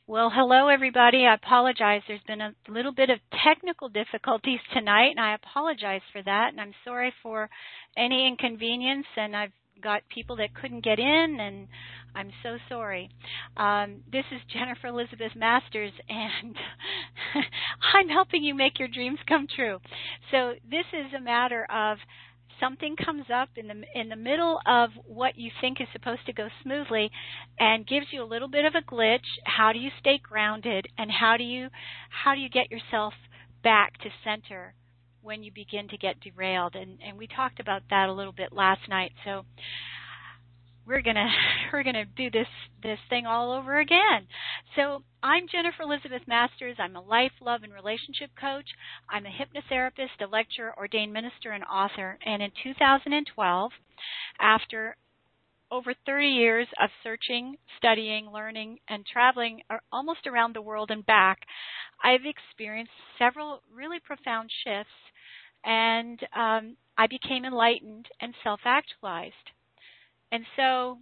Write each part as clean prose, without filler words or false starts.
Well, hello everybody. I apologize. There's been a little bit of technical difficulties tonight, and I apologize for that. And I'm sorry for any inconvenience. And I've got people that couldn't get in, and I'm so sorry. This is Jennifer Elizabeth Masters, and I'm helping you make your dreams come true. So this is a matter of something comes up in the middle of what you think is supposed to go smoothly and gives you a little bit of a glitch. How do you stay grounded, and how do you get yourself back to center when you begin to get derailed? And we talked about that a little bit last night. So we're gonna do this thing all over again. So I'm Jennifer Elizabeth Masters. I'm a life, love, and relationship coach. I'm a hypnotherapist, a lecturer, ordained minister, and author. And in 2012, after over 30 years of searching, studying, learning, and traveling almost around the world and back, I've experienced several really profound shifts, and I became enlightened and self-actualized. And so,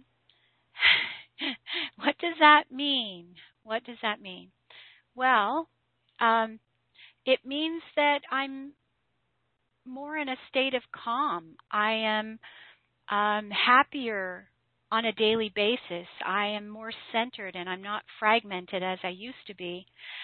what does that mean? What does that mean? Well, it means that I'm more in a state of calm. I am happier on a daily basis. I am more centered, and I'm not fragmented as I used to be.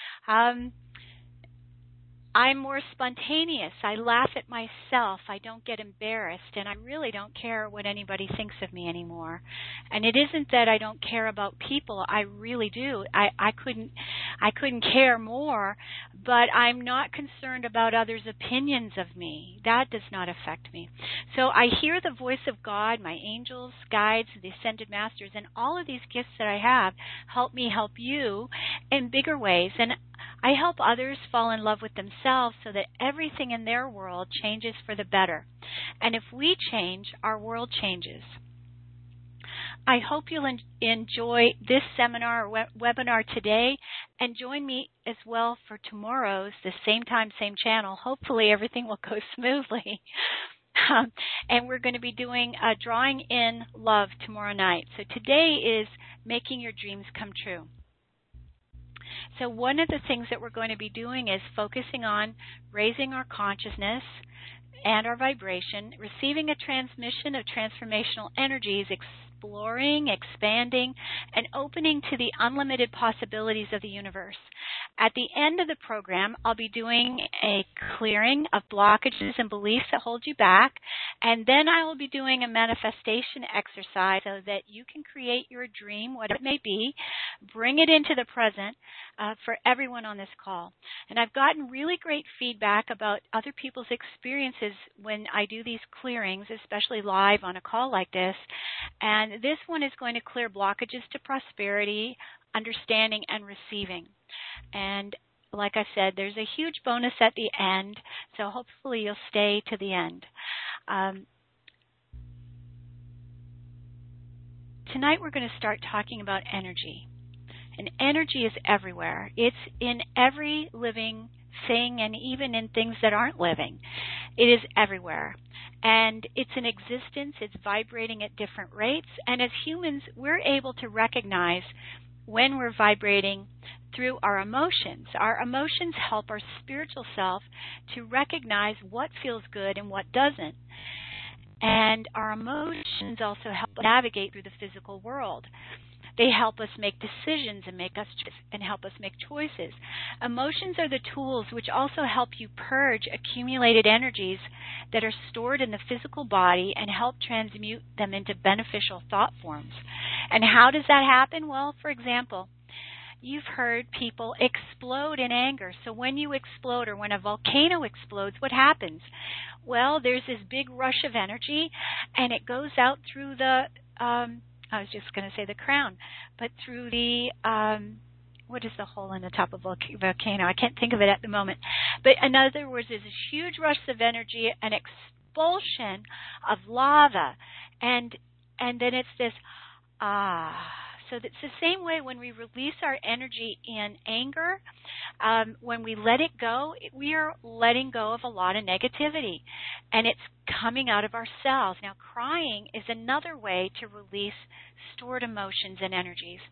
I'm more spontaneous. I laugh at myself. I don't get embarrassed, and I really don't care what anybody thinks of me anymore. And it isn't that I don't care about people. I really do. I couldn't care more, but I'm not concerned about others' opinions of me. That does not affect me. So I hear the voice of God, my angels, guides, the ascended masters, and all of these gifts that I have help me help you in bigger ways. And I help others fall in love with themselves so that everything in their world changes for the better. And if we change, our world changes. I hope you'll enjoy this seminar or webinar today, and join me as well for tomorrow's, the same time, same channel. Hopefully everything will go smoothly. And we're going to be doing a Drawing in Love tomorrow night. So today is Making Your Dreams Come True. So one of the things that we're going to be doing is focusing on raising our consciousness and our vibration, receiving a transmission of transformational energies, exploring, expanding, and opening to the unlimited possibilities of the universe. At the end of the program, I'll be doing a clearing of blockages and beliefs that hold you back, and then I will be doing a manifestation exercise so that you can create your dream, whatever it may be, bring it into the present for everyone on this call. And I've gotten really great feedback about other people's experiences when I do these clearings, especially live on a call like this. And this one is going to clear blockages to prosperity, understanding, and receiving. And like I said, there's a huge bonus at the end, so hopefully you'll stay to the end. Tonight we're going to start talking about energy. And energy is everywhere. It's in every living thing, and even in things that aren't living. It is everywhere. And it's in existence. It's vibrating at different rates. And as humans, we're able to recognize when we're vibrating through our emotions. Our emotions help our spiritual self to recognize what feels good and what doesn't. And our emotions also help navigate through the physical world. They help us make decisions and help us make choices. Emotions are the tools which also help you purge accumulated energies that are stored in the physical body and help transmute them into beneficial thought forms. And how does that happen? Well, for example, you've heard people explode in anger. So when you explode, or when a volcano explodes, what happens? Well, there's this big rush of energy, and it goes out through the I was just going to say the crown, but through the, what is the hole in the top of a volcano? I can't think of it at the moment. But in other words, there's a huge rush of energy, an expulsion of lava, and then it's this, So it's the same way when we release our energy in anger, when we let it go, we are letting go of a lot of negativity, and it's coming out of ourselves. Now, crying is another way to release stored emotions and energies.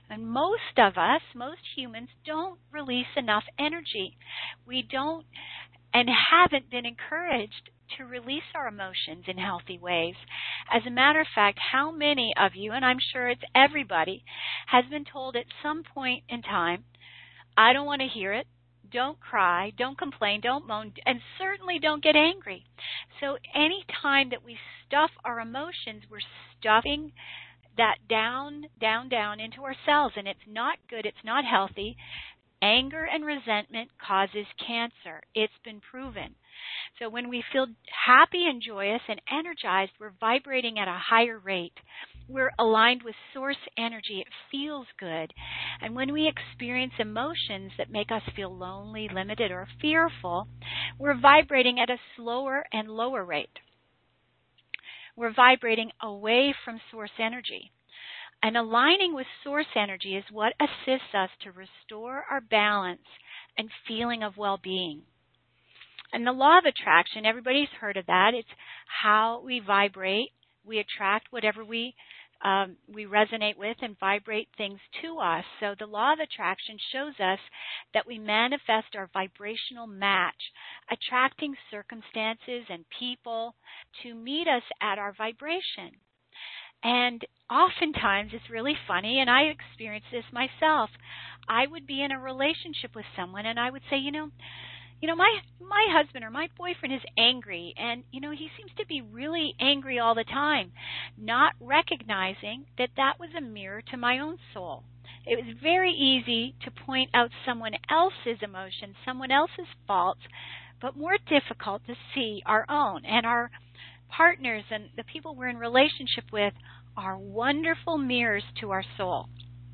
And most of us, most humans, don't release enough energy. We don't and haven't been encouraged to release our emotions in healthy ways. As a matter of fact, how many of you, and I'm sure it's everybody, has been told at some point in time, I don't want to hear it, don't cry, don't complain, don't moan, and certainly don't get angry. So any time that we stuff our emotions, we're stuffing that down into ourselves, and it's not good, it's not healthy. Anger and resentment causes cancer. It's been proven. So when we feel happy and joyous and energized, we're vibrating at a higher rate. We're aligned with source energy. It feels good. And when we experience emotions that make us feel lonely, limited, or fearful, we're vibrating at a slower and lower rate. We're vibrating away from source energy. And aligning with source energy is what assists us to restore our balance and feeling of well-being. And the law of attraction, everybody's heard of that. It's how we vibrate. We attract whatever we resonate with and vibrate things to us. So the law of attraction shows us that we manifest our vibrational match, attracting circumstances and people to meet us at our vibration. And oftentimes it's really funny, and I experienced this myself. I would be in a relationship with someone, and I would say, my husband or my boyfriend is angry, and he seems to be really angry all the time, not recognizing that that was a mirror to my own soul. It was very easy to point out someone else's emotions, someone else's faults, but more difficult to see our own. And our partners and the people we're in relationship with are wonderful mirrors to our soul.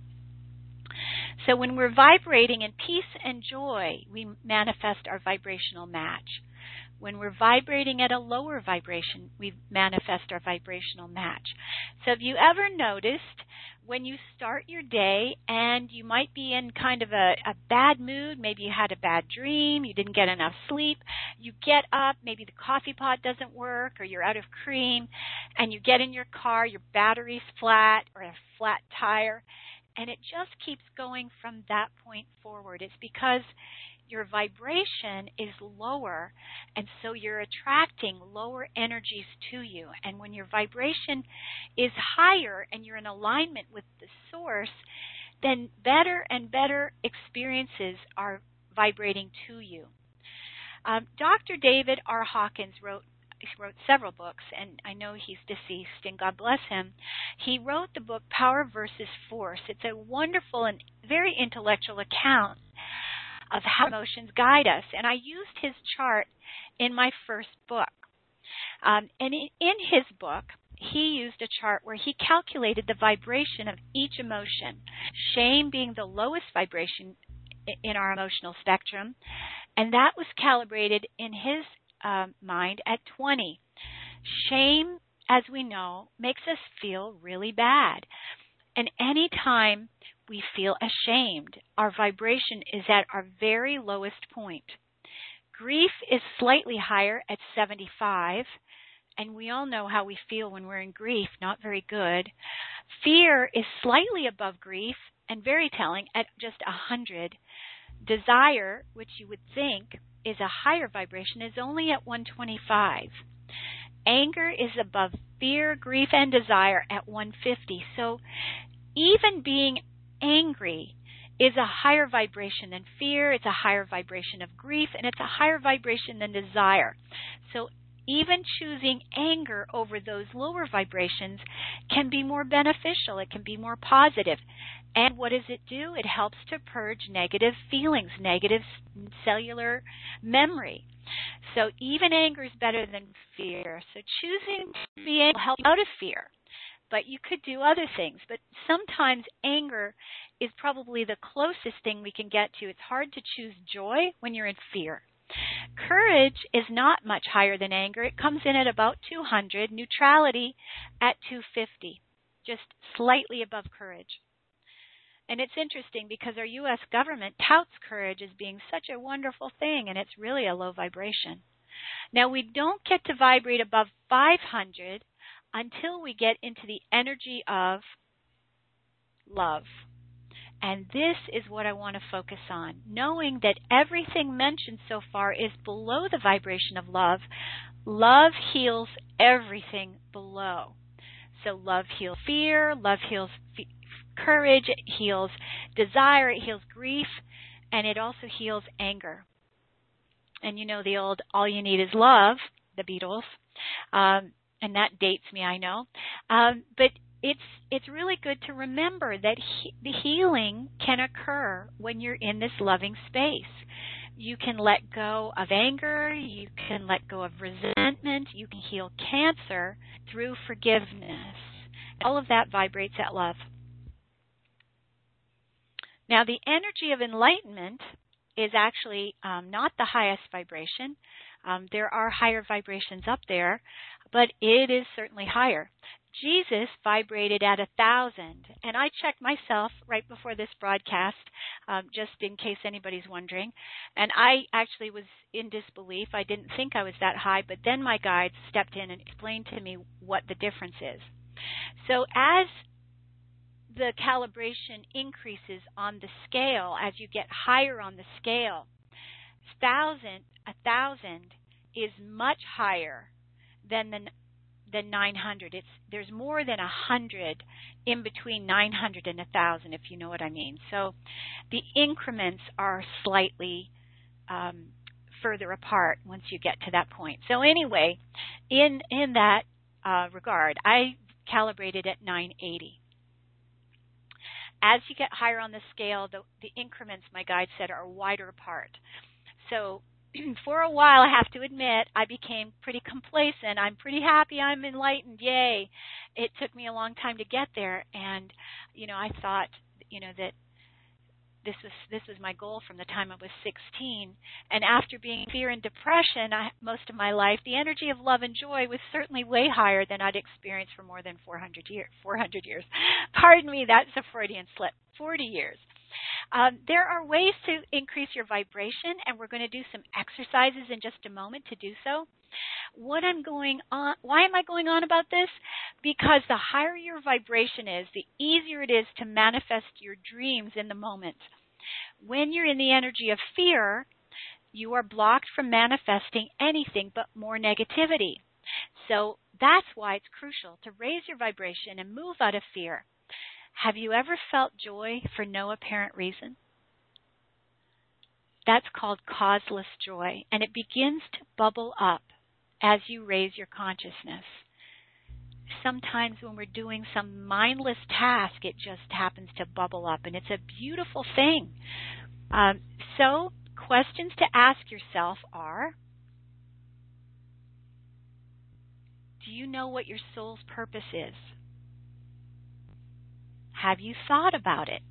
So when we're vibrating in peace and joy, we manifest our vibrational match. When we're vibrating at a lower vibration, we manifest our vibrational match. So have you ever noticed when you start your day and you might be in kind of a bad mood, maybe you had a bad dream, you didn't get enough sleep, you get up, maybe the coffee pot doesn't work or you're out of cream, and you get in your car, your battery's flat or a flat tire, and it just keeps going from that point forward. It's because your vibration is lower, and so you're attracting lower energies to you. And when your vibration is higher and you're in alignment with the source, then better and better experiences are vibrating to you. Dr. David R. Hawkins wrote several books, and I know he's deceased, and God bless him. He wrote the book Power versus Force. It's a wonderful and very intellectual account of how emotions guide us. And I used his chart in my first book. And in his book, he used a chart where he calculated the vibration of each emotion, shame being the lowest vibration in our emotional spectrum, and that was calibrated in his mind at 20. Shame, as we know, makes us feel really bad. And any time we feel ashamed, our vibration is at our very lowest point. Grief is slightly higher at 75, and we all know how we feel when we're in grief, not very good. Fear is slightly above grief and very telling at just 100. Desire, which you would think is a higher vibration, is only at 125. Anger is above fear, grief, and desire at 150. So even being angry is a higher vibration than fear, it's a higher vibration of grief, and it's a higher vibration than desire. So even choosing anger over those lower vibrations can be more beneficial. It can be more positive. And what does it do? It helps to purge negative feelings, negative cellular memory. So even anger is better than fear. So choosing to be angry will help you out of fear. But you could do other things. But sometimes anger is probably the closest thing we can get to. It's hard to choose joy when you're in fear. Courage is not much higher than anger. It comes in at about 200. Neutrality at 250, just slightly above courage. And it's interesting because our U.S. government touts courage as being such a wonderful thing, and it's really a low vibration. Now, we don't get to vibrate above 500 until we get into the energy of love. And this is what I want to focus on, knowing that everything mentioned so far is below the vibration of love. Love heals everything below. So love heals fear, love heals courage, it heals desire, it heals grief, and it also heals anger. And you know the old "all you need is love," the Beatles, and that dates me, I know. But it's really good to remember that the healing can occur when you're in this loving space. You can let go of anger, you can let go of resentment, you can heal cancer through forgiveness. All of that vibrates at love. Now, the energy of enlightenment is actually not the highest vibration. There are higher vibrations up there, but it is certainly higher. Jesus vibrated at 1,000, and I checked myself right before this broadcast, just in case anybody's wondering, and I actually was in disbelief. I didn't think I was that high, but then my guides stepped in and explained to me what the difference is. So as the calibration increases on the scale, as you get higher on the scale, 1,000 is much higher than 900. There's more than 100 in between 900 and 1,000, if you know what I mean. So the increments are slightly further apart once you get to that point. So anyway, in that regard, I calibrated at 980. As you get higher on the scale, the increments, my guide said, are wider apart. So for a while, I have to admit, I became pretty complacent. I'm pretty happy I'm enlightened. Yay. It took me a long time to get there. And, I thought, that this was my goal from the time I was 16. And after being in fear and depression most of my life, the energy of love and joy was certainly way higher than I'd experienced for more than 400 years. Pardon me, that's a Freudian slip. 40 years. There are ways to increase your vibration, and we're going to do some exercises in just a moment to do so. Why am I going on about this? Because the higher your vibration is, the easier it is to manifest your dreams in the moment. When you're in the energy of fear, you are blocked from manifesting anything but more negativity. So that's why it's crucial to raise your vibration and move out of fear. Have you ever felt joy for no apparent reason? That's called causeless joy, and it begins to bubble up as you raise your consciousness. Sometimes when we're doing some mindless task, it just happens to bubble up, and it's a beautiful thing. So questions to ask yourself are, do you know what your soul's purpose is? Have you thought about it?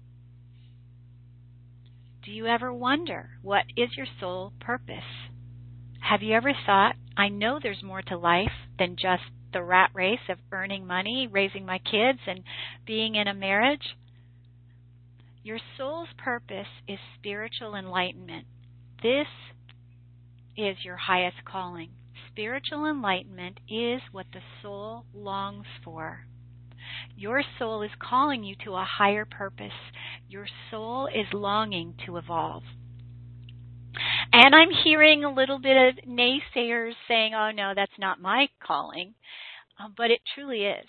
Do you ever wonder, what is your soul purpose? Have you ever thought, I know there's more to life than just the rat race of earning money, raising my kids, and being in a marriage? Your soul's purpose is spiritual enlightenment. This is your highest calling. Spiritual enlightenment is what the soul longs for. Your soul is calling you to a higher purpose. Your soul is longing to evolve. And I'm hearing a little bit of naysayers saying, oh no, that's not my calling. But it truly is.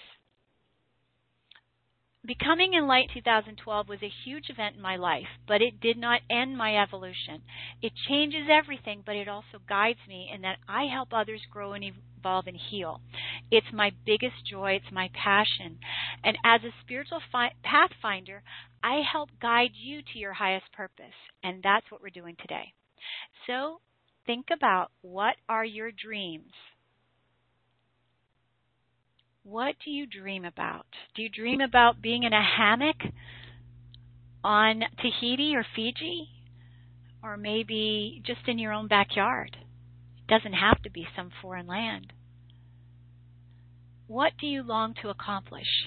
Becoming Enlightened 2012 was a huge event in my life, but it did not end my evolution. It changes everything, but it also guides me in that I help others grow and evolve and heal. It's my biggest joy. It's my passion. And as a spiritual pathfinder, I help guide you to your highest purpose. And that's what we're doing today. So think about, what are your dreams? What do you dream about? Do you dream about being in a hammock on Tahiti or Fiji? Or maybe just in your own backyard? It doesn't have to be some foreign land. What do you long to accomplish?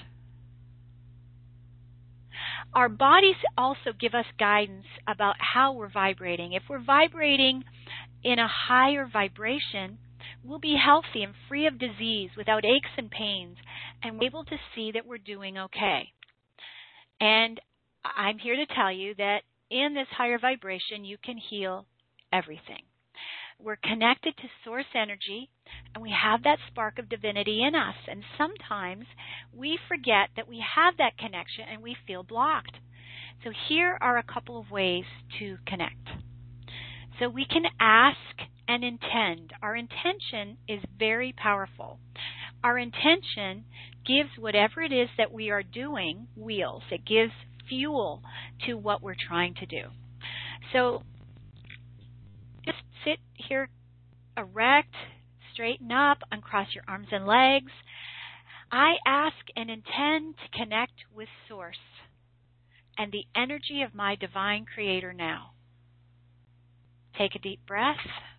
Our bodies also give us guidance about how we're vibrating. If we're vibrating in a higher vibration, we'll be healthy and free of disease without aches and pains, and we're able to see that we're doing okay. And I'm here to tell you that in this higher vibration, you can heal everything. We're connected to source energy, and we have that spark of divinity in us. And sometimes we forget that we have that connection and we feel blocked. So here are a couple of ways to connect. So we can ask and intend. Our intention is very powerful. Our intention gives whatever it is that we are doing wheels. It gives fuel to what we're trying to do. So just sit here erect, straighten up, uncross your arms and legs. I ask and intend to connect with Source and the energy of my divine Creator now. Take a deep breath.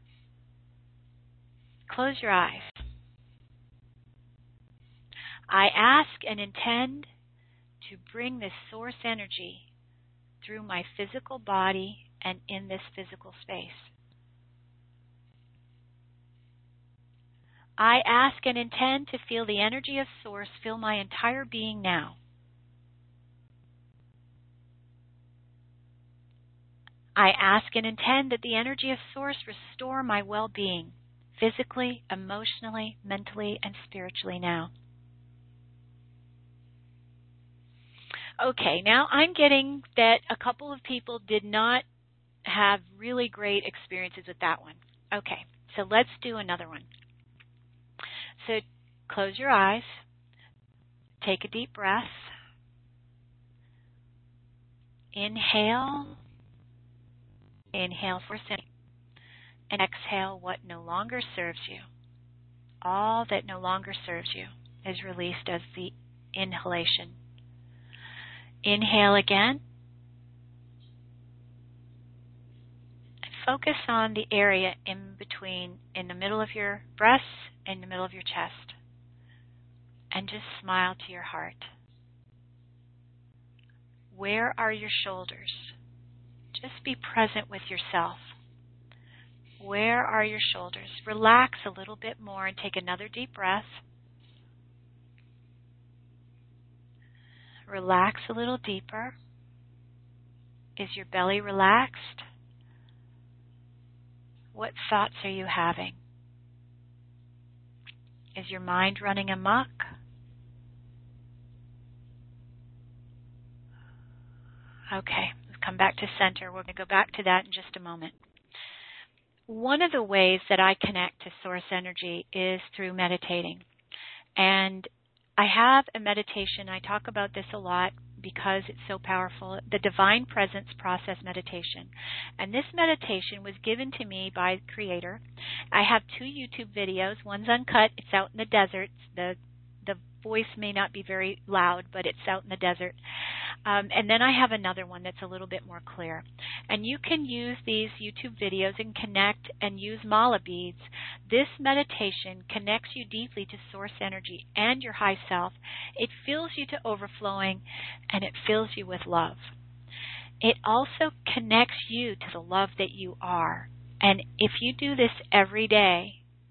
Close your eyes. I ask and intend to bring this source energy through my physical body and in this physical space. I ask and intend to feel the energy of Source fill my entire being now. I ask and intend that the energy of Source restore my well-being, physically, emotionally, mentally, and spiritually now. Okay, now I'm getting that a couple of people did not have really great experiences with that one. Okay, so let's do another one. So close your eyes, take a deep breath, inhale for a second, and exhale what no longer serves you. All that no longer serves you is released as the inhalation. Inhale again. And focus on the area in between, in the middle of your breasts, in the middle of your chest. And just smile to your heart. Where are your shoulders? Just be present with yourself. Where are your shoulders? Relax a little bit more and take another deep breath. Relax a little deeper. Is your belly relaxed? What thoughts are you having? Is your mind running amok? Okay, let's come back to center. We're going to go back to that in just a moment. One of the ways that I connect to source energy is through meditating. And I have a meditation. I talk about this a lot because it's so powerful, the Divine Presence Process Meditation. And this meditation was given to me by the Creator. I have 2 YouTube videos. One's uncut. It's out in the desert. The voice may not be very loud, but it's out in the desert. And then I have another one that's a little bit more clear. And you can use these YouTube videos and connect and use mala beads. This meditation connects you deeply to source energy and your high self. It fills you to overflowing, and it fills you with love. It also connects you to the love that you are. And if you do this every day,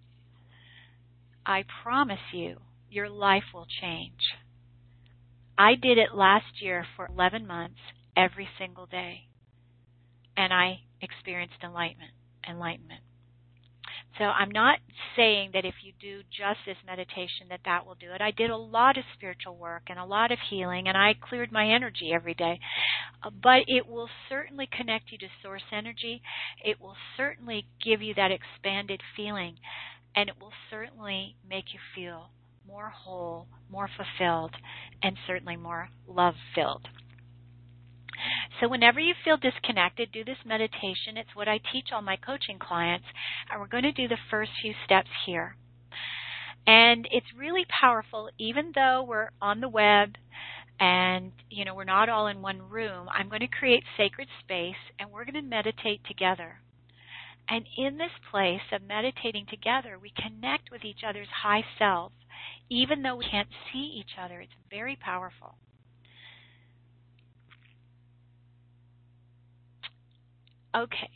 I promise you, your life will change. I did it last year for 11 months, every single day, and I experienced enlightenment. So I'm not saying that if you do just this meditation that will do it. I did a lot of spiritual work and a lot of healing, and I cleared my energy every day. But it will certainly connect you to source energy. It will certainly give you that expanded feeling, and it will certainly make you feel more whole, more fulfilled, and certainly more love-filled. So whenever you feel disconnected, do this meditation. It's what I teach all my coaching clients, and we're going to do the first few steps here. And it's really powerful, even though we're on the web and, we're not all in one room. I'm going to create sacred space, and we're going to meditate together. And in this place of meditating together, we connect with each other's high self. Even though we can't see each other, it's very powerful. Okay,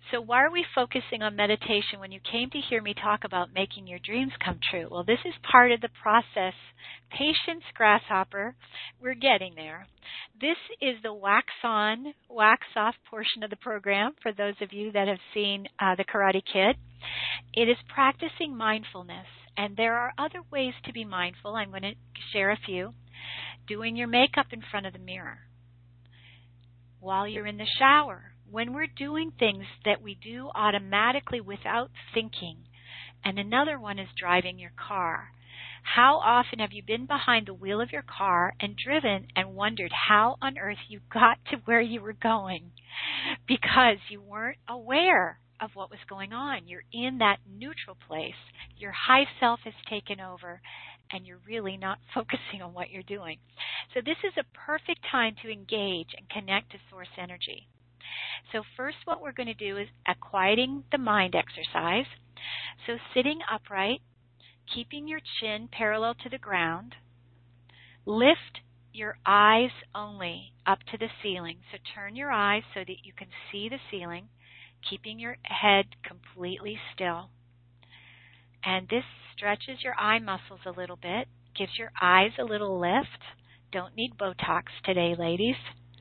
So why are we focusing on meditation when you came to hear me talk about making your dreams come true? Well, this is part of the process. Patience, grasshopper. We're getting there. This is the wax on, wax off portion of the program for those of you that have seen The Karate Kid. It is practicing mindfulness, and there are other ways to be mindful. I'm going to share a few. Doing your makeup in front of the mirror. While you're in the shower. When we're doing things that we do automatically without thinking. And another one is driving your car. How often have you been behind the wheel of your car and driven and wondered how on earth you got to where you were going? Because you weren't aware of what was going on. You're in that neutral place. Your high self has taken over and you're really not focusing on what you're doing. So this is a perfect time to engage and connect to source energy. So first what we're going to do is a quieting the mind exercise. So sitting upright, keeping your chin parallel to the ground. Lift your eyes only up to the ceiling. So turn your eyes so that you can see the ceiling, keeping your head completely still. And this stretches your eye muscles a little bit, gives your eyes a little lift. Don't need Botox today, ladies.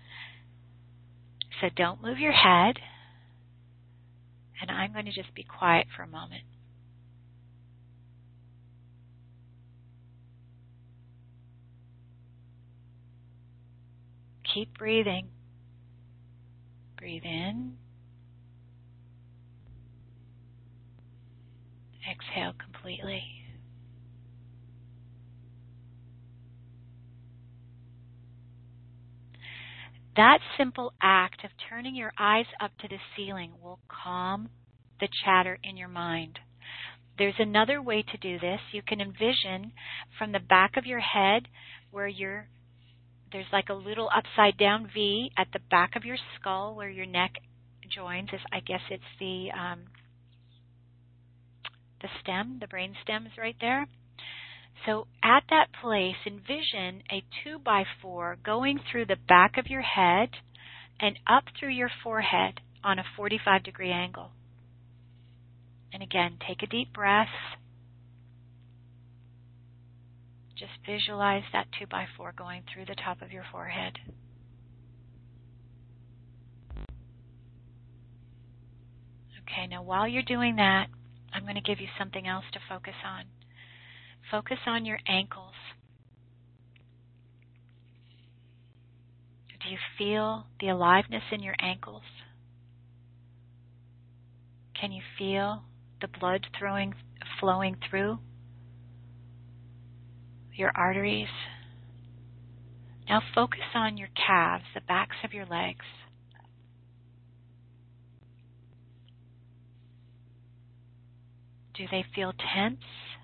So don't move your head. And I'm going to just be quiet for a moment. Keep breathing. Breathe in. Exhale completely. That simple act of turning your eyes up to the ceiling will calm the chatter in your mind. There's another way to do this. You can envision from the back of your head where there's like a little upside down V at the back of your skull where your neck joins. I guess it's the stem, the brain stem is right there. So at that place, envision a 2x4 going through the back of your head and up through your forehead on a 45-degree angle. And again, take a deep breath. Just visualize that 2x4 going through the top of your forehead. Okay, now while you're doing that, I'm going to give you something else to focus on. Focus on your ankles. Do you feel the aliveness in your ankles? Can you feel the blood flowing through your arteries? Now focus on your calves, the backs of your legs. Do they feel tense?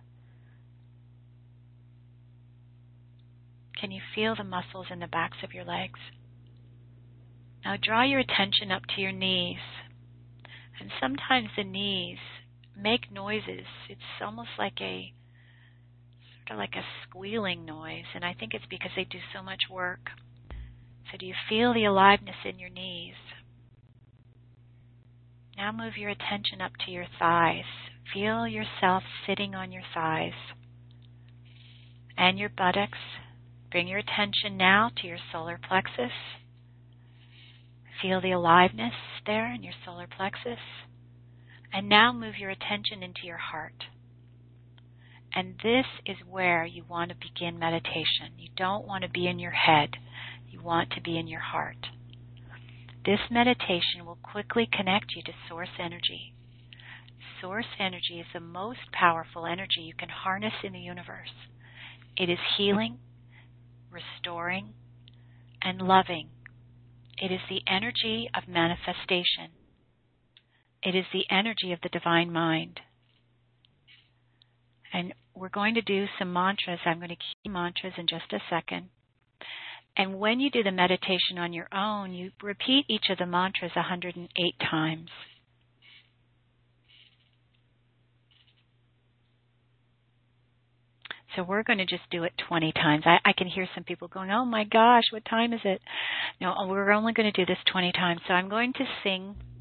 Can you feel the muscles in the backs of your legs? Now draw your attention up to your knees. And sometimes the knees make noises. It's almost like a squealing noise, and I think it's because they do so much work. So do you feel the aliveness in your knees? Now move your attention up to your thighs. Feel yourself sitting on your thighs and your buttocks. Bring your attention now to your solar plexus. Feel the aliveness there in your solar plexus. And now move your attention into your heart. And this is where you want to begin meditation. You don't want to be in your head. You want to be in your heart. This meditation will quickly connect you to source energy. Source energy is the most powerful energy you can harness in the universe. It is healing, restoring, and loving. It is the energy of manifestation. It is the energy of the divine mind. And we're going to do some mantras. I'm going to keep mantras in just a second. And when you do the meditation on your own, you repeat each of the mantras 108 times. So we're going to just do it 20 times. I can hear some people going, oh my gosh, what time is it? No, we're only going to do this 20 times. So I'm going to sing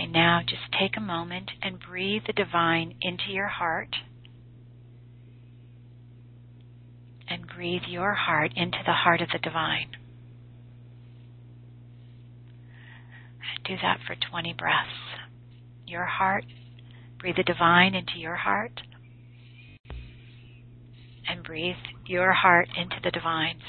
Okay, now just take a moment and breathe the divine into your heart. And breathe your heart into the heart of the divine. And do that for 20 breaths. Your heart, breathe the divine into your heart. And breathe your heart into the divine's.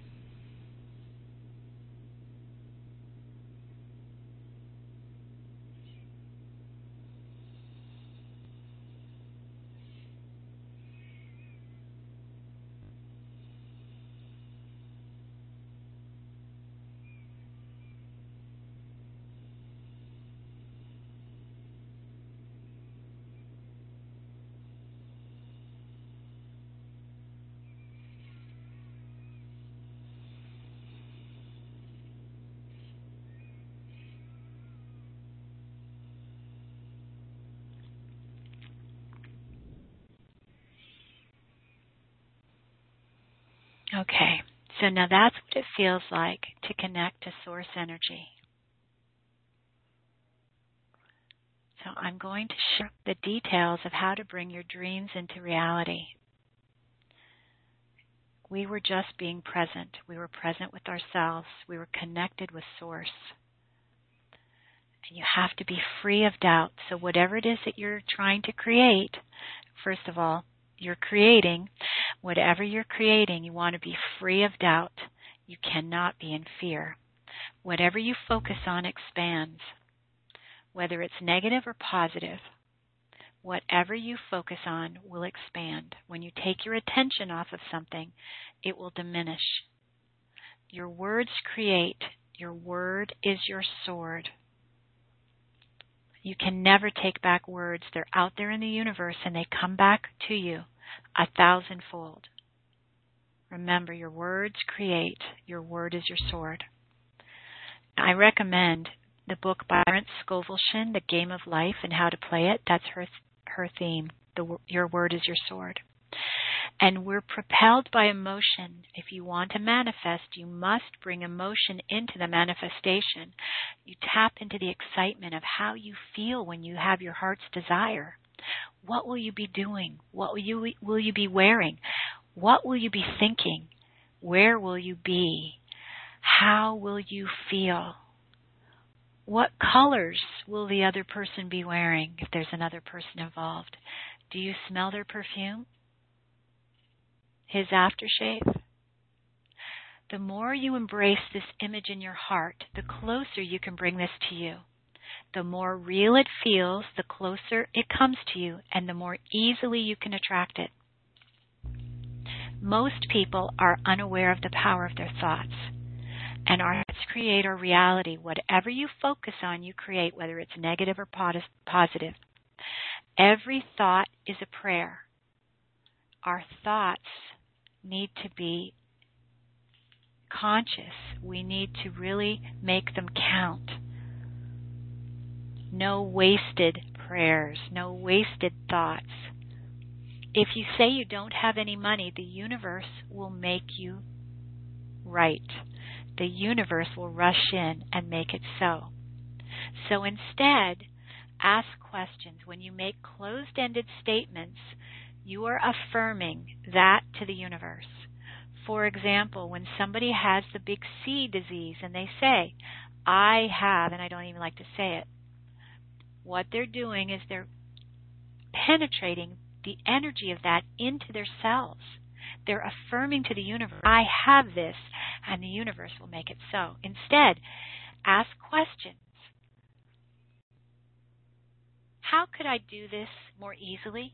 Okay, so now that's what it feels like to connect to source energy. So I'm going to share the details of how to bring your dreams into reality. We were just being present. We were present with ourselves. We were connected with source. And you have to be free of doubt. So whatever it is that you're trying to create, first of all, you're creating. Whatever you're creating, you want to be free of doubt. You cannot be in fear. Whatever you focus on expands. Whether it's negative or positive, whatever you focus on will expand. When you take your attention off of something, it will diminish. Your words create. Your word is your sword. You can never take back words. They're out there in the universe and they come back to you 1,000-fold. Remember, your words create. Your word is your sword. I recommend the book by Florence Scovel Shinn, The Game of Life and How to Play It. That's her theme. Your word is your sword. And we're propelled by emotion. If you want to manifest, you must bring emotion into the manifestation. You tap into the excitement of how you feel when you have your heart's desire. What will you be doing? What will you be wearing? What will you be thinking? Where will you be? How will you feel? What colors will the other person be wearing if there's another person involved? Do you smell their perfume? His aftershave? The more you embrace this image in your heart, the closer you can bring this to you. The more real it feels, the closer it comes to you, and the more easily you can attract it. Most people are unaware of the power of their thoughts. And our thoughts create our reality. Whatever you focus on, you create, whether it's negative or positive. Every thought is a prayer. Our thoughts need to be conscious. We need to really make them count. No wasted prayers, no wasted thoughts. If you say you don't have any money, the universe will make you right. The universe will rush in and make it so. So instead, ask questions. When you make closed-ended statements, you are affirming that to the universe. For example, when somebody has the big C disease and they say, I have, and I don't even like to say it, what they're doing is they're penetrating the energy of that into their cells. They're affirming to the universe, I have this, and the universe will make it so. Instead, ask questions. How could I do this more easily?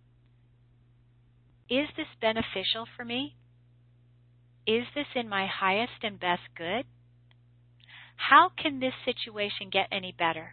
Is this beneficial for me? Is this in my highest and best good? How can this situation get any better?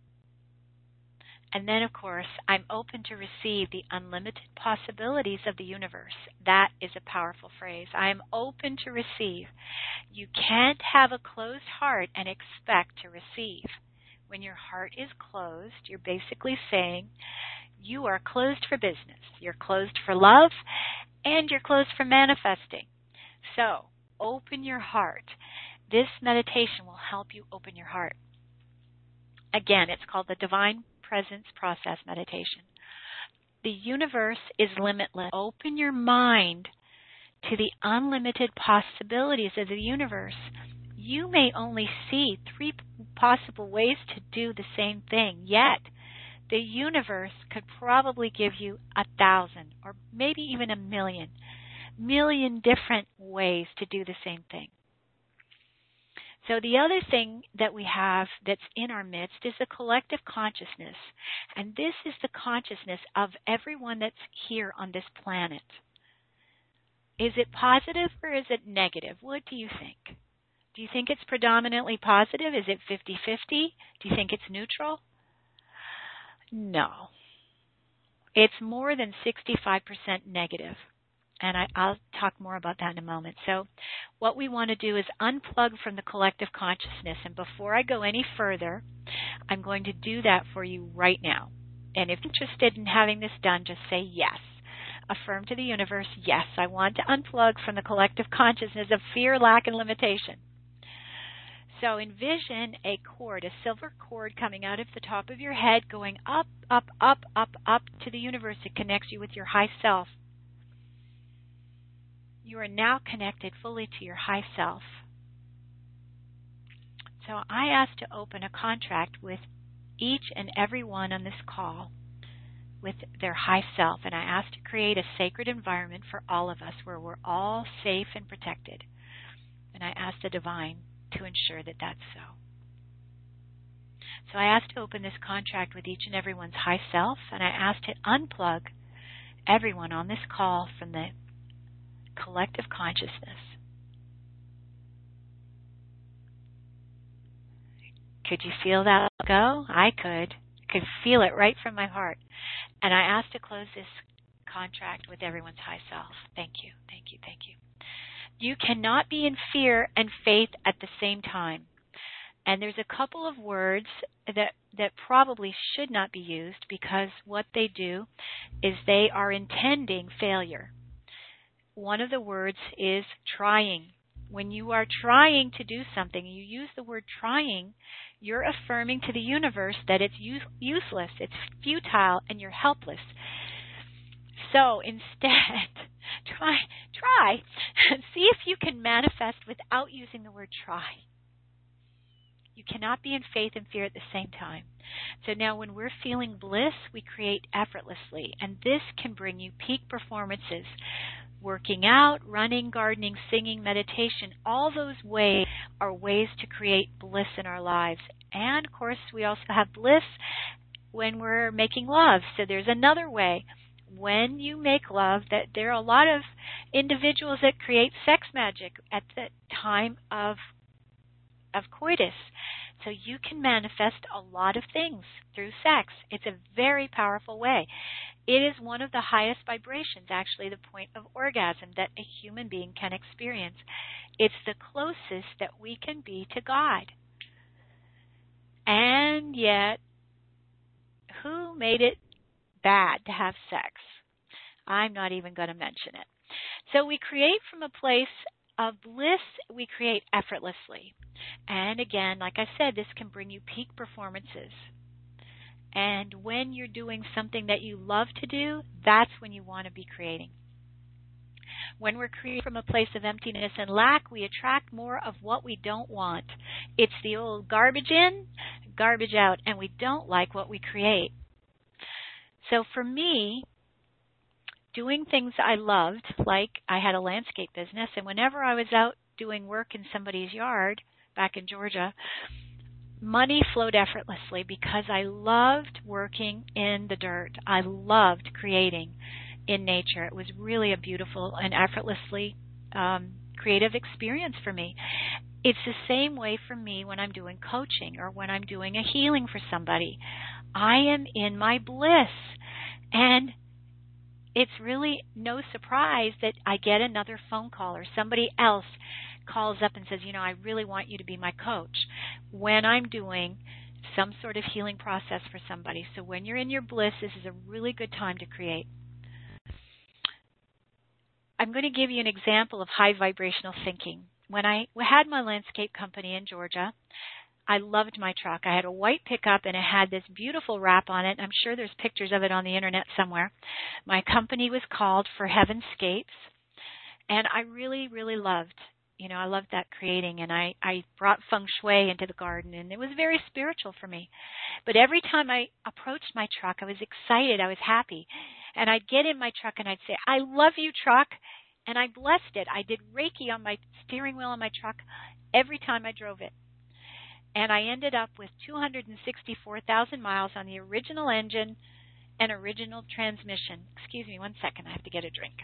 And then, of course, I'm open to receive the unlimited possibilities of the universe. That is a powerful phrase. I am open to receive. You can't have a closed heart and expect to receive. When your heart is closed, you're basically saying you are closed for business. You're closed for love, and you're closed for manifesting. So, open your heart. This meditation will help you open your heart. Again, it's called the Divine Presence Process Meditation. The universe is limitless. Open your mind to the unlimited possibilities of the universe. You may only see 3 possible ways to do the same thing, yet the universe could probably give you 1,000 or maybe even 1,000,000 different ways to do the same thing. So the other thing that we have that's in our midst is the collective consciousness. And this is the consciousness of everyone that's here on this planet. Is it positive or is it negative? What do you think? Do you think it's predominantly positive? Is it 50-50? Do you think it's neutral? No. It's more than 65% negative. And I'll talk more about that in a moment. So what we want to do is unplug from the collective consciousness. And before I go any further, I'm going to do that for you right now. And if you're interested in having this done, just say yes. Affirm to the universe, yes, I want to unplug from the collective consciousness of fear, lack, and limitation. So envision a cord, a silver cord coming out of the top of your head, going up, up, up, up, up to the universe. It connects you with your high self. You are now connected fully to your high self. So I ask to open a contract with each and every one on this call with their high self, and I ask to create a sacred environment for all of us where we're all safe and protected. And I ask the divine to ensure that that's so. So I ask to open this contract with each and everyone's high self, and I ask to unplug everyone on this call from the collective consciousness. Could you feel that go? I could. I could feel it right from my heart. And I ask to close this contract with everyone's high self. Thank you, thank you, thank you. You cannot be in fear and faith at the same time. And there's a couple of words that probably should not be used, because what they do is they are intending failure. One of the words is trying. When you are trying to do something, you use the word trying, you're affirming to the universe that it's useless, it's futile, and you're helpless. So instead, try. See if you can manifest without using the word try. You cannot be in faith and fear at the same time. So now when we're feeling bliss, we create effortlessly. And this can bring you peak performances. Working out, running, gardening, singing, meditation, all those ways are ways to create bliss in our lives. And of course, we also have bliss when we're making love. So there's another way. When you make love, that there are a lot of individuals that create sex magic at the time of coitus. So you can manifest a lot of things through sex. It's a very powerful way. It is one of the highest vibrations, actually, the point of orgasm that a human being can experience. It's the closest that we can be to God. And yet, who made it bad to have sex? I'm not even going to mention it. So we create from a place of bliss, we create effortlessly. And again, like I said, this can bring you peak performances. And when you're doing something that you love to do, that's when you want to be creating. When we're creating from a place of emptiness and lack, we attract more of what we don't want. It's the old garbage in, garbage out, and we don't like what we create. So for me, doing things I loved, like I had a landscape business, and whenever I was out doing work in somebody's yard back in Georgia, money flowed effortlessly because I loved working in the dirt. I loved creating in nature. It was really a beautiful and effortlessly creative experience for me. It's the same way for me when I'm doing coaching or when I'm doing a healing for somebody. I am in my bliss. And it's really no surprise that I get another phone call or somebody else calls up and says, I really want you to be my coach when I'm doing some sort of healing process for somebody. So when you're in your bliss, this is a really good time to create. I'm going to give you an example of high vibrational thinking. When I had my landscape company in Georgia, I loved my truck. I had a white pickup and it had this beautiful wrap on it. I'm sure there's pictures of it on the internet somewhere. My company was called For Heavenscapes, and I really, really loved, I loved that creating, and I brought feng shui into the garden, and it was very spiritual for me. But every time I approached my truck, I was excited, I was happy, and I'd get in my truck and I'd say, "I love you, truck," and I blessed it. I did Reiki on my steering wheel on my truck every time I drove it. And I ended up with 264,000 miles on the original engine and original transmission. Excuse me 1 second, I have to get a drink.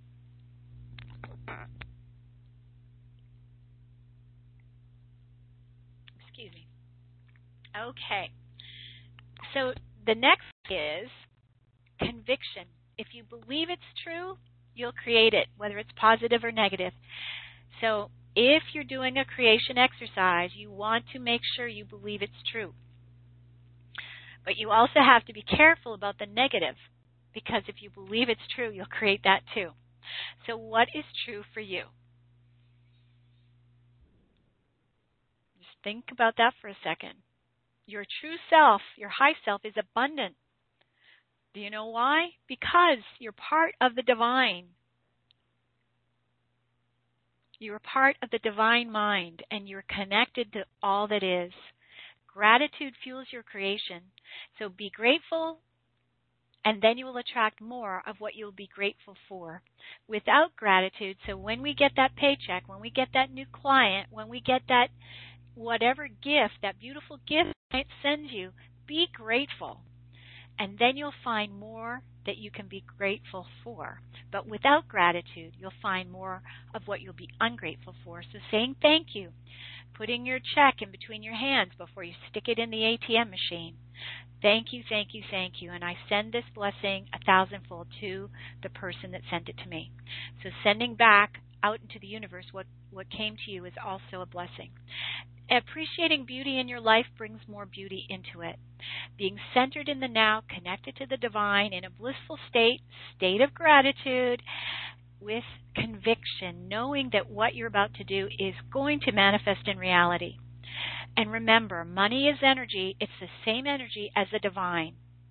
Excuse me. Okay. So the next is conviction. If you believe it's true, you'll create it, whether it's positive or negative. So if you're doing a creation exercise, you want to make sure you believe it's true. But you also have to be careful about the negative, because if you believe it's true, you'll create that too. So what is true for you? Just think about that for a second. Your true self, your high self, is abundant. Do you know why? Because you're part of the divine. You're part of the divine mind, and you're connected to all that is. Gratitude fuels your creation. So be grateful, and then you will attract more of what you'll be grateful for. Without gratitude, so when we get that paycheck, when we get that new client, when we get that whatever gift, that beautiful gift it sends you, be grateful. And then you'll find more that you can be grateful for. But without gratitude, you'll find more of what you'll be ungrateful for. So saying thank you, putting your check in between your hands before you stick it in the ATM machine. Thank you, thank you, thank you. And I send this blessing 1,000-fold to the person that sent it to me. So sending back out into the universe what came to you is also a blessing. Appreciating beauty in your life brings more beauty into it. Being centered in the now, connected to the divine, in a blissful state of gratitude, with conviction, knowing that what you're about to do is going to manifest in reality. And remember, money is energy. It's the same energy as the divine.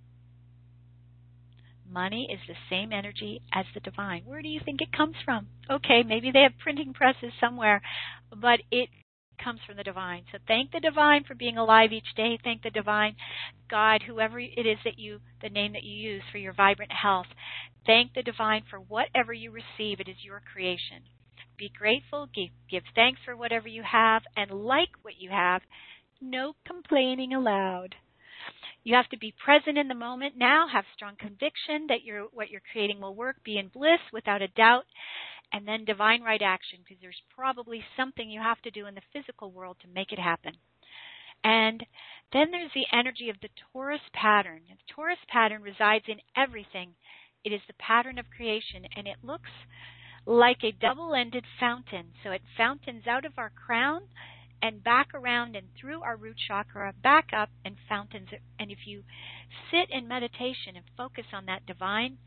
Money is the same energy as the divine. Where do you think it comes from? Okay, maybe they have printing presses somewhere, but it comes from the divine. So thank the divine for being alive each day. Thank the divine, God, whoever it is that the name that you use for your vibrant health. Thank the divine for whatever you receive. It is your creation. Be grateful, give thanks for whatever you have, and like what you have. No complaining allowed. You have to be present in the moment now, have strong conviction that what you're creating will work, be in bliss without a doubt, and then divine right action, because there's probably something you have to do in the physical world to make it happen. And then there's the energy of the Taurus pattern. The Taurus pattern resides in everything. It is the pattern of creation, and it looks like a double-ended fountain. So it fountains out of our crown and back around and through our root chakra, back up and fountains. And if you sit in meditation and focus on that divine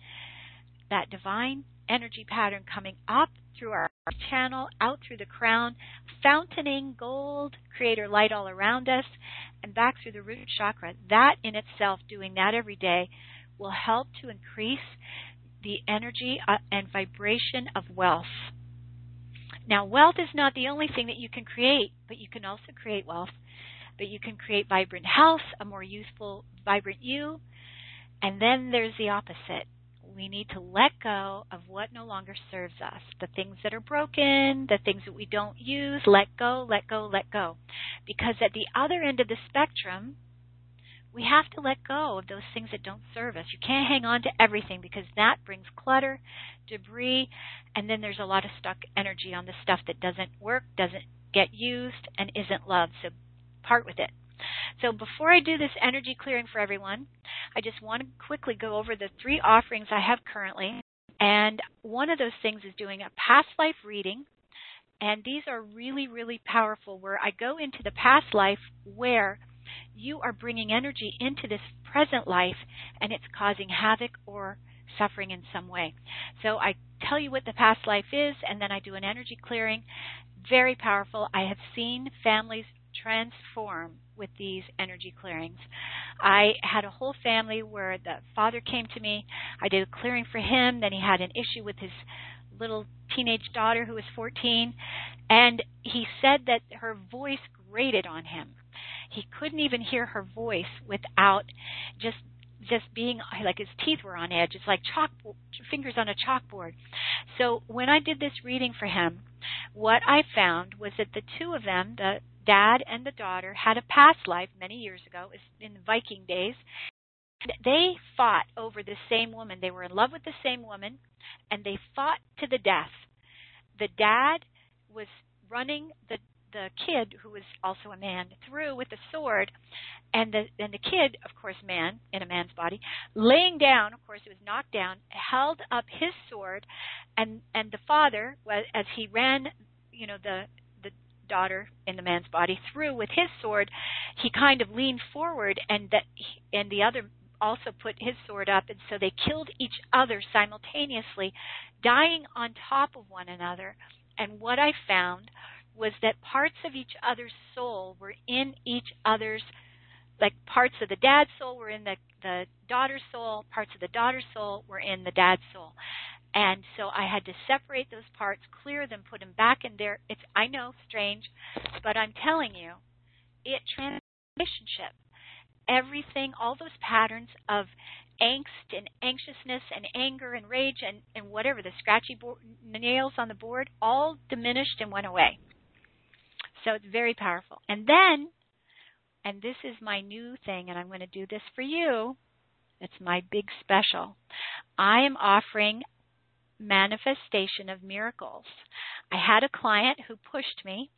energy pattern coming up through our channel, out through the crown, fountaining gold, creator light all around us, and back through the root chakra, that in itself, doing that every day, will help to increase the energy and vibration of wealth. Now, wealth is not the only thing that you can create, but you can also create wealth. But you can create vibrant health, a more youthful, vibrant you. And then there's the opposite. We need to let go of what no longer serves us. The things that are broken, the things that we don't use, let go, let go, let go. Because at the other end of the spectrum, we have to let go of those things that don't serve us. You can't hang on to everything, because that brings clutter, debris, and then there's a lot of stuck energy on the stuff that doesn't work, doesn't get used, and isn't loved. So part with it. So before I do this energy clearing for everyone, I just want to quickly go over the 3 offerings I have currently. And one of those things is doing a past life reading. And these are really, really powerful, where I go into the past life where you are bringing energy into this present life and it's causing havoc or suffering in some way. So I tell you what the past life is, and then I do an energy clearing. Very powerful. I have seen families transform with these energy clearings. I had a whole family where the father came to me. I did a clearing for him. Then he had an issue with his little teenage daughter who was 14, and he said that her voice grated on him. He couldn't even hear her voice without just being like his teeth were on edge. It's like fingers on a chalkboard. So when I did this reading for him, what I found was that the two of them, the dad and the daughter, had a past life many years ago. It was in the Viking days. They fought over the same woman. They were in love with the same woman, and they fought to the death. The dad was running the kid, who was also a man, through with a sword, and the kid, of course, man in a man's body, laying down, of course, it was knocked down, held up his sword, and the father, as he ran, the daughter in the man's body through with his sword, he kind of leaned forward, and the other also put his sword up, and so they killed each other simultaneously, dying on top of one another. And what I found was that parts of each other's soul were in each other's, like parts of the dad's soul were in the daughter's soul, parts of the daughter's soul were in the dad's soul. And so I had to separate those parts, clear them, put them back in there. It's, I know, strange, but I'm telling you, it transforms relationship. Everything, all those patterns of angst and anxiousness and anger and rage and whatever, the scratchy nails on the board, all diminished and went away. So it's very powerful. And then, and this is my new thing, and I'm going to do this for you. It's my big special. I am offering manifestation of miracles. I had a client who pushed me,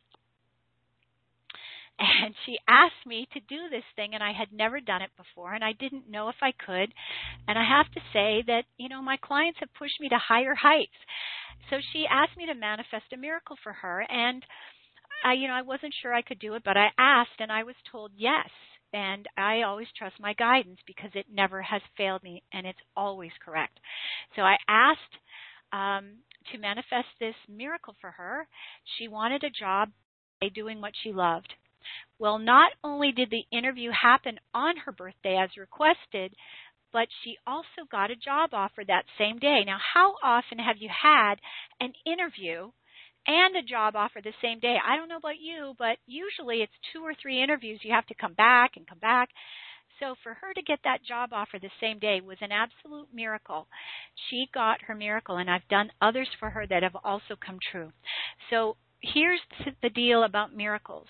and she asked me to do this thing, and I had never done it before, and I didn't know if I could. And I have to say that, my clients have pushed me to higher heights. So she asked me to manifest a miracle for her, and I wasn't sure I could do it, but I asked, and I was told yes. And I always trust my guidance because it never has failed me, and it's always correct. So I asked to manifest this miracle for her. She wanted a job doing what she loved. Well, not only did the interview happen on her birthday as requested, but she also got a job offer that same day. Now, how often have you had an interview and a job offer the same day? I don't know about you, but usually it's 2 or 3 interviews. You have to come back and come back. So for her to get that job offer the same day was an absolute miracle. She got her miracle, and I've done others for her that have also come true. So here's the deal about miracles.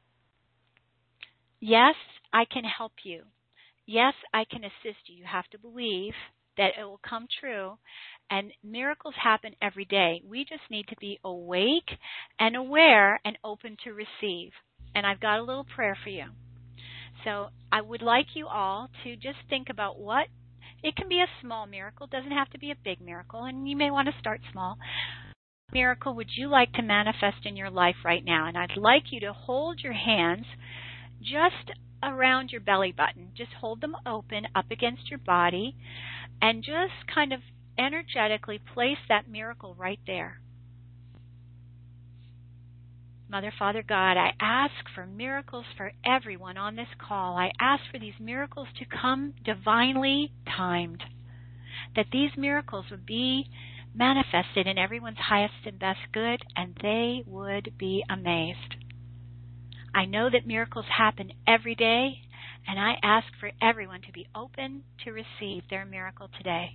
Yes, I can help you. Yes, I can assist you. You have to believe that it will come true. And miracles happen every day. We just need to be awake and aware and open to receive. And I've got a little prayer for you. So I would like you all to just think about what, it can be a small miracle, doesn't have to be a big miracle, and you may want to start small. What miracle would you like to manifest in your life right now? And I'd like you to hold your hands just around your belly button. Just hold them open up against your body and just kind of energetically place that miracle right there. Mother, Father, God, I ask for miracles for everyone on this call. I ask for these miracles to come divinely timed, that these miracles would be manifested in everyone's highest and best good, and they would be amazed. I know that miracles happen every day, and I ask for everyone to be open to receive their miracle today.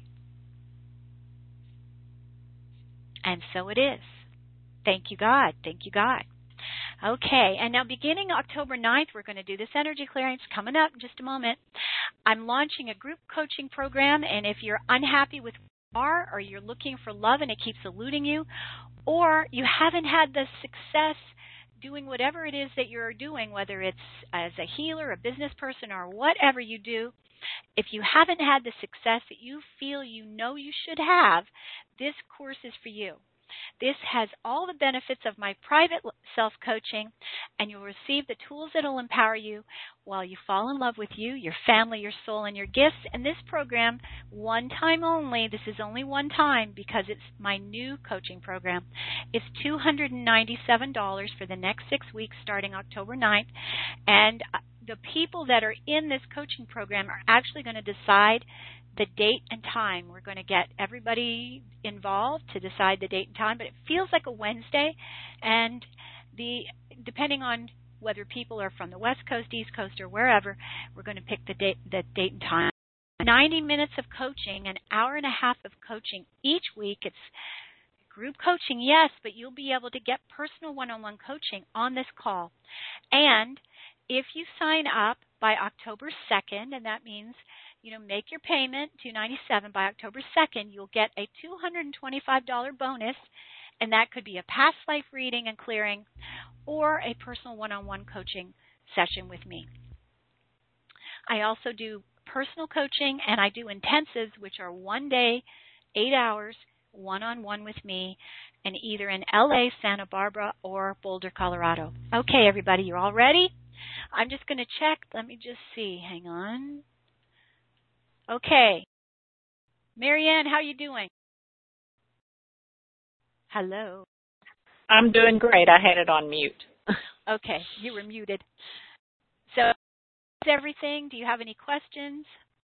And so it is. Thank you, God. Thank you, God. Okay, and now beginning October 9th, we're going to do this energy clearance coming up in just a moment. I'm launching a group coaching program, and if you're unhappy with who you are, or you're looking for love and it keeps eluding you, or you haven't had the success doing whatever it is that you're doing, whether it's as a healer, a business person, or whatever you do, if you haven't had the success that you feel you know you should have, this course is for you. This has all the benefits of my private self-coaching, and you'll receive the tools that will empower you while you fall in love with you, your family, your soul, and your gifts. And this program, one time only, this is only one time because it's my new coaching program, is $297 for the next 6 weeks starting October 9th. And the people that are in this coaching program are actually going to decide the date and time. We're going to get everybody involved to decide the date and time, but it feels like a Wednesday, and depending on whether people are from the West Coast, East Coast, or wherever, we're going to pick the date and time. 90 minutes of coaching, an hour and a half of coaching each week. It's group coaching, yes, but you'll be able to get personal one-on-one coaching on this call. And if you sign up by October 2nd, and that means make your payment, $297 by October 2nd, you'll get a $225 bonus, and that could be a past life reading and clearing or a personal one-on-one coaching session with me. I also do personal coaching, and I do intensives, which are 1 day, 8 hours, one-on-one with me, and either in LA, Santa Barbara, or Boulder, Colorado. Okay, everybody, you're all ready? I'm just going to check. Let me just see. Hang on. Okay. Marianne, how are you doing? Hello. I'm doing great. I had it on mute. Okay, you were muted. So, that's everything. Do you have any questions?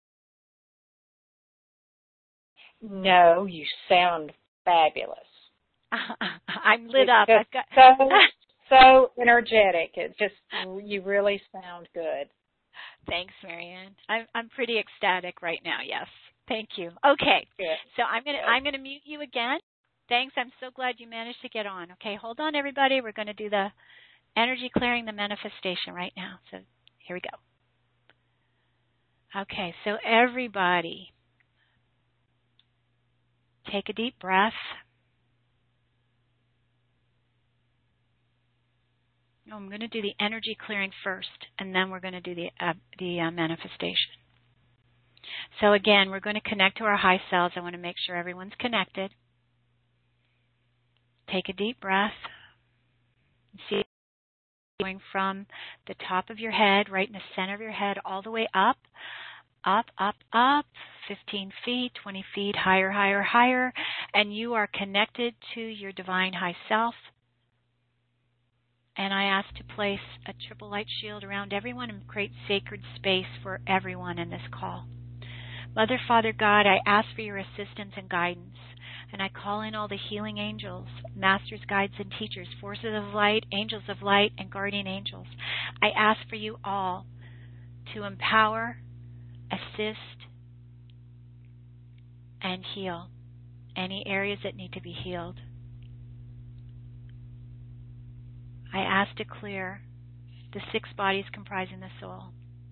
No, you sound fabulous. I'm lit up. I've got so energetic. It just, you really sound good. Thanks, Marianne. I'm pretty ecstatic right now. Yes, thank you. Okay, good. So I'm gonna mute you again. Thanks. I'm so glad you managed to get on. Okay, hold on, everybody. We're going to do the energy clearing, the manifestation right now. So here we go. Okay, so everybody, take a deep breath. I'm going to do the energy clearing first, and then we're going to do the manifestation. So again, we're going to connect to our high selves. I want to make sure everyone's connected. Take a deep breath. See, going from the top of your head, right in the center of your head, all the way up, up, up, up, 15 feet, 20 feet, higher, higher, higher, and you are connected to your divine high self. And I ask to place a triple light shield around everyone and create sacred space for everyone in this call. Mother, Father, God, I ask for your assistance and guidance. And I call in all the healing angels, masters, guides, and teachers, forces of light, angels of light, and guardian angels. I ask for you all to empower, assist, and heal any areas that need to be healed. I ask to clear the 6 bodies comprising the soul.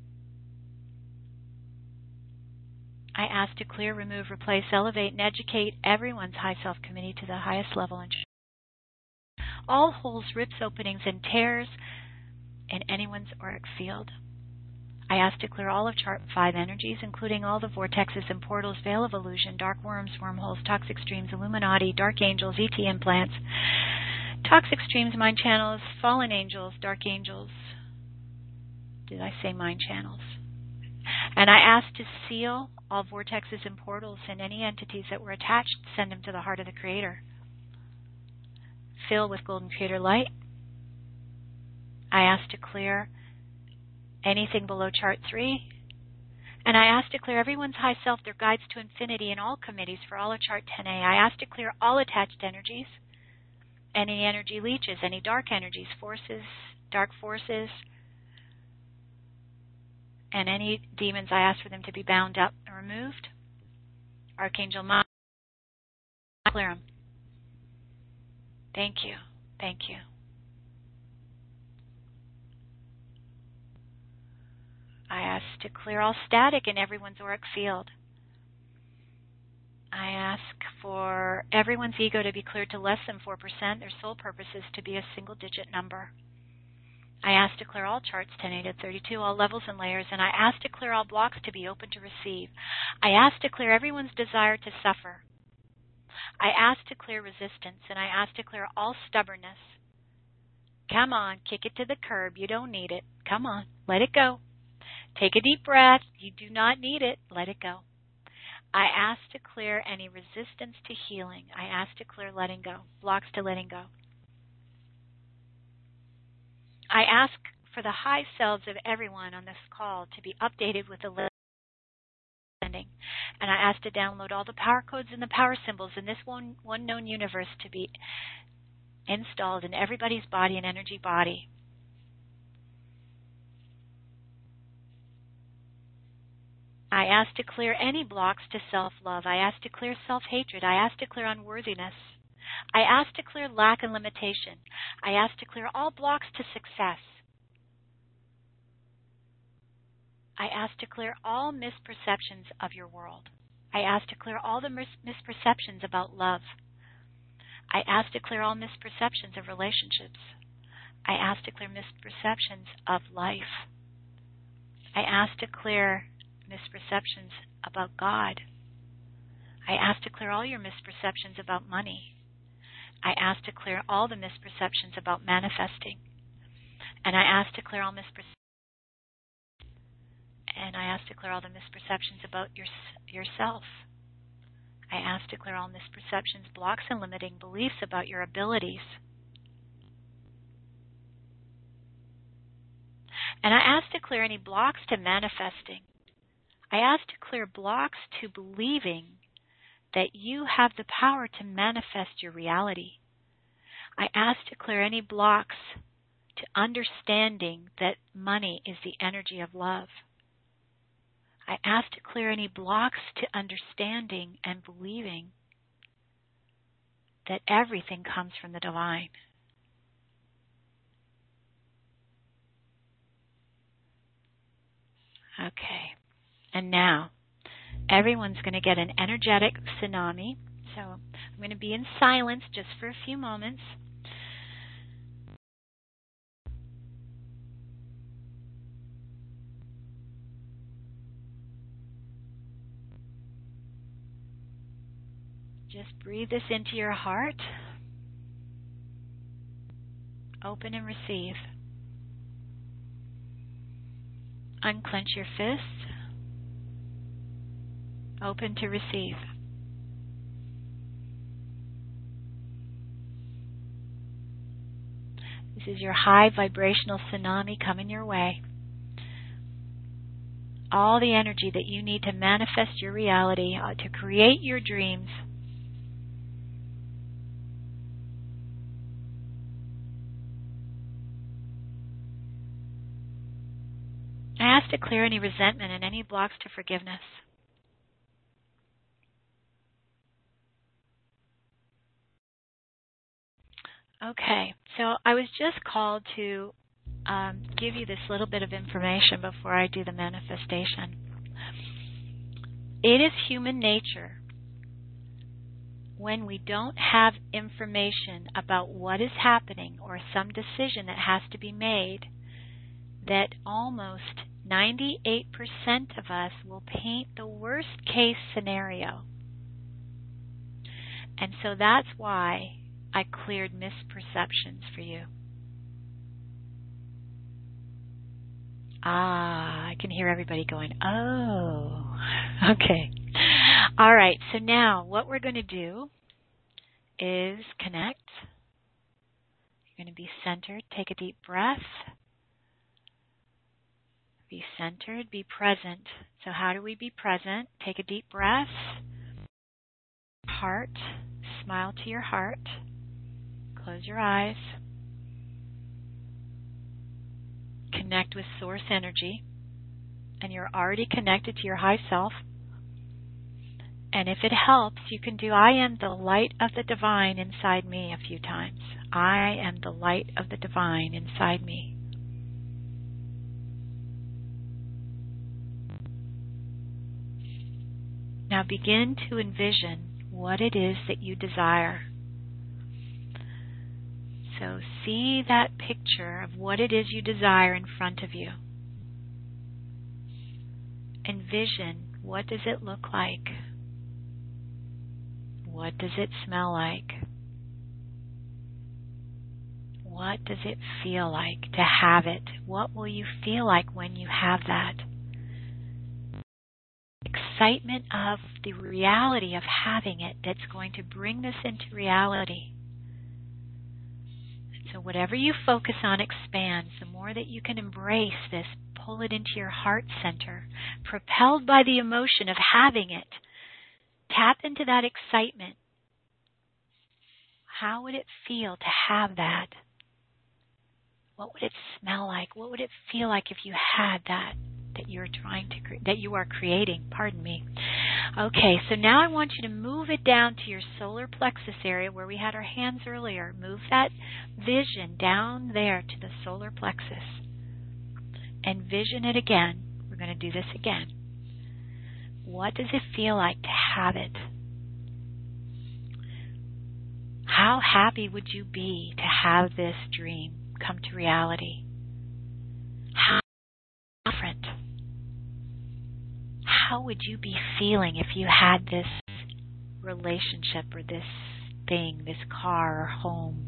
I ask to clear, remove, replace, elevate, and educate everyone's high self committee to the highest level. And all holes, rips, openings, and tears in anyone's auric field. I ask to clear all of Chart 5 energies, including all the vortexes and portals, veil of illusion, dark worms, wormholes, toxic streams, Illuminati, dark angels, ET implants, toxic streams, mind channels, fallen angels, dark angels. Did I say mind channels? And I ask to seal all vortexes and portals and any entities that were attached, send them to the heart of the Creator. Fill with golden Creator light. I ask to clear anything below Chart 3. And I ask to clear everyone's high self, their guides to infinity, and all committees for all of Chart 10A. I ask to clear all attached energies, any energy leeches, any dark energies, forces, dark forces, and any demons. I ask for them to be bound up and removed. Archangel Michael, clear them. Thank you. Thank you. I ask to clear all static in everyone's auric field. I ask for everyone's ego to be cleared to less than 4%, their soul purposes to be a single-digit number. I ask to clear all charts 10A to 32, all levels and layers, and I ask to clear all blocks to be open to receive. I ask to clear everyone's desire to suffer. I ask to clear resistance, and I ask to clear all stubbornness. Come on, kick it to the curb. You don't need it. Come on, let it go. Take a deep breath. You do not need it. Let it go. I ask to clear any resistance to healing. I ask to clear letting go, blocks to letting go. I ask for the high selves of everyone on this call to be updated with the understanding. And I ask to download all the power codes and the power symbols in this one known universe to be installed in everybody's body and energy body. I ask to clear any blocks to self-love. I ask to clear self-hatred. I ask to clear unworthiness. I ask to clear lack and limitation. I ask to clear all blocks to success. I ask to clear all misperceptions of your world. I ask to clear all the misperceptions about love. I ask to clear all misperceptions of relationships. I ask to clear misperceptions of life. I ask to clear misperceptions about God. I ask to clear all your misperceptions about money. I ask to clear all the misperceptions about manifesting. And I ask to clear all misperceptions. And I ask to clear all the misperceptions about yourself. I ask to clear all misperceptions, blocks, and limiting beliefs about your abilities. And I ask to clear any blocks to manifesting. I ask to clear blocks to believing that you have the power to manifest your reality. I ask to clear any blocks to understanding that money is the energy of love. I ask to clear any blocks to understanding and believing that everything comes from the divine. Okay. And now, everyone's going to get an energetic tsunami. So I'm going to be in silence just for a few moments. Just breathe this into your heart. Open and receive. Unclench your fists. Open to receive. This is your high vibrational tsunami coming your way. All the energy that you need to manifest your reality, to create your dreams. I ask to clear any resentment and any blocks to forgiveness. Okay, so I was just called to give you this little bit of information before I do the manifestation. It is human nature, when we don't have information about what is happening or some decision that has to be made, that almost 98% of us will paint the worst case scenario. And so that's why I cleared misperceptions for you. I can hear everybody going, oh, okay. All right, so now what we're going to do is connect. You're going to be centered. Take a deep breath. Be centered. Be present. So how do we be present? Take a deep breath. Heart. Smile to your heart. Close your eyes. Connect with source energy. And you're already connected to your high self. And if it helps, you can do I am the light of the divine inside me a few times. I am the light of the divine inside me. Now begin to envision what it is that you desire. So see that picture of what it is you desire in front of you. Envision, what does it look like? What does it smell like? What does it feel like to have it? What will you feel like when you have that? Excitement of the reality of having it that's going to bring this into reality. So whatever you focus on expands. The more that you can embrace this, pull it into your heart center, propelled by the emotion of having it. Tap into that excitement. How would it feel to have that? What would it smell like? What would it feel like if you had that you're trying to that you are creating? Pardon me. Okay, so now I want you to move it down to your solar plexus area where we had our hands earlier. Move that vision down there to the solar plexus and vision it again. We're going to do this again. What does it feel like to have it? How happy would you be to have this dream come to reality? How different? How would you be feeling if you had this relationship or this thing, this car or home?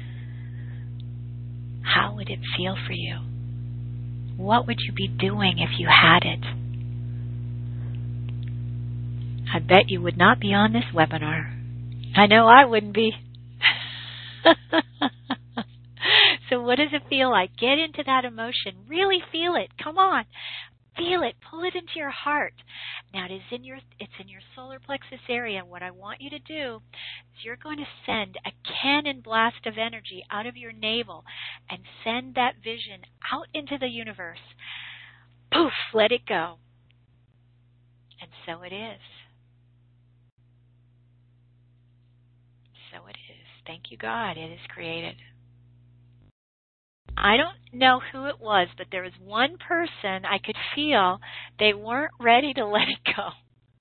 How would it feel for you? What would you be doing if you had it? I bet you would not be on this webinar. I know I wouldn't be. So what does it feel like? Get into that emotion. Really feel it. Come on. Feel it. Pull it into your heart. Now it's in your solar plexus area. What I want you to do is you're going to send a cannon blast of energy out of your navel and send that vision out into the universe. Poof, let it go. And so it is. So it is. Thank you, God. It is created. I don't know who it was, but there was one person I could feel they weren't ready to let it go.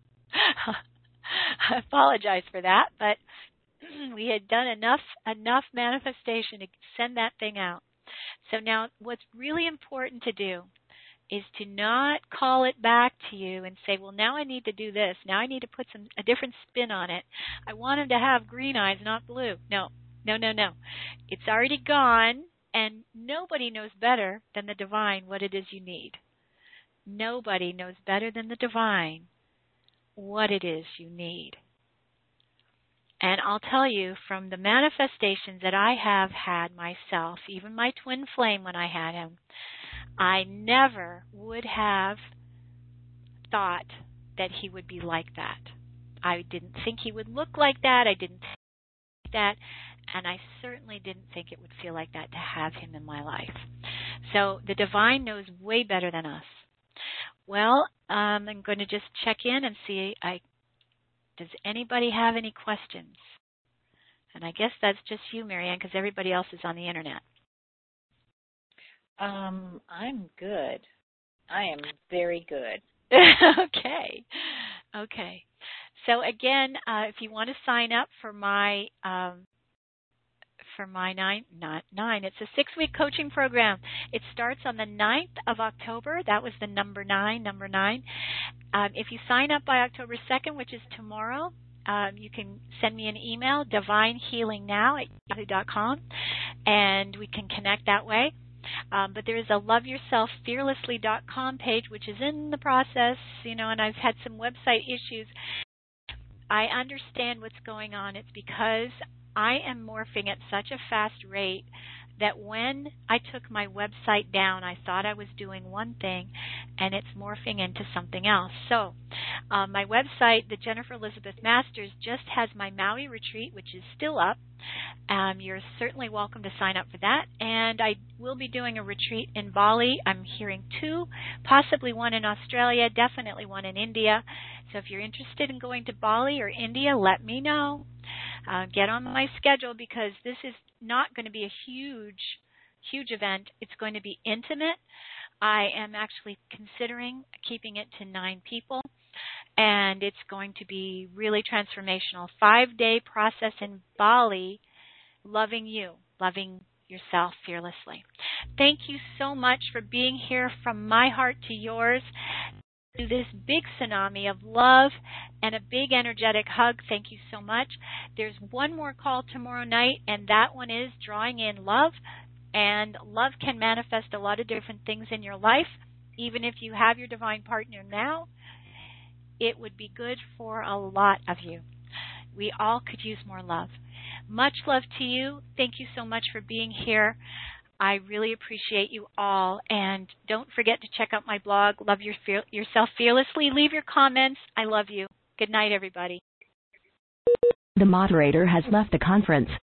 I apologize for that, but we had done enough manifestation to send that thing out. So now what's really important to do is to not call it back to you and say, well, now I need to do this. Now I need to put a different spin on it. I want him to have green eyes, not blue. No. It's already gone. And nobody knows better than the divine what it is you need. Nobody knows better than the divine what it is you need. And I'll tell you, from the manifestations that I have had myself, even my twin flame when I had him, I never would have thought that he would be like that. I didn't think he would look like that. I didn't think that. And I certainly didn't think it would feel like that to have him in my life. So the divine knows way better than us. Well, I'm going to just check in and see, does anybody have any questions? And I guess that's just you, Marianne, because everybody else is on the internet. I'm good. I am very good. Okay. So again, if you want to sign up for my it's a 6-week coaching program. It starts on the 9th of October. That was the number 9. If you sign up by October 2nd, which is tomorrow, you can send me an email, divinehealingnow@yahoo.com, and we can connect that way. But there is a loveyourselffearlessly.com page, which is in the process, and I've had some website issues. I understand what's going on. It's because I am morphing at such a fast rate that when I took my website down, I thought I was doing one thing, and it's morphing into something else. So my website, the Jennifer Elizabeth Masters, just has my Maui retreat, which is still up. You're certainly welcome to sign up for that. And I will be doing a retreat in Bali. I'm hearing 2, possibly one in Australia, definitely one in India. So if you're interested in going to Bali or India, let me know. Get on my schedule, because this is not going to be a huge event. It's going to be intimate. I am actually considering keeping it to 9 people, and it's going to be really transformational. 5-day process in Bali, loving you, loving yourself fearlessly. Thank you so much for being here, from my heart to yours. this big tsunami of love and a big energetic hug. Thank you so much. There's one more call tomorrow night, and that one is drawing in love. And love can manifest a lot of different things in your life. Even if you have your divine partner now, it would be good for a lot of you. We all could use more love. Much love to you. Thank you so much for being here. I really appreciate you all. And don't forget to check out my blog, Love Yourself Fearlessly. Leave your comments. I love you. Good night, everybody. The moderator has left the conference.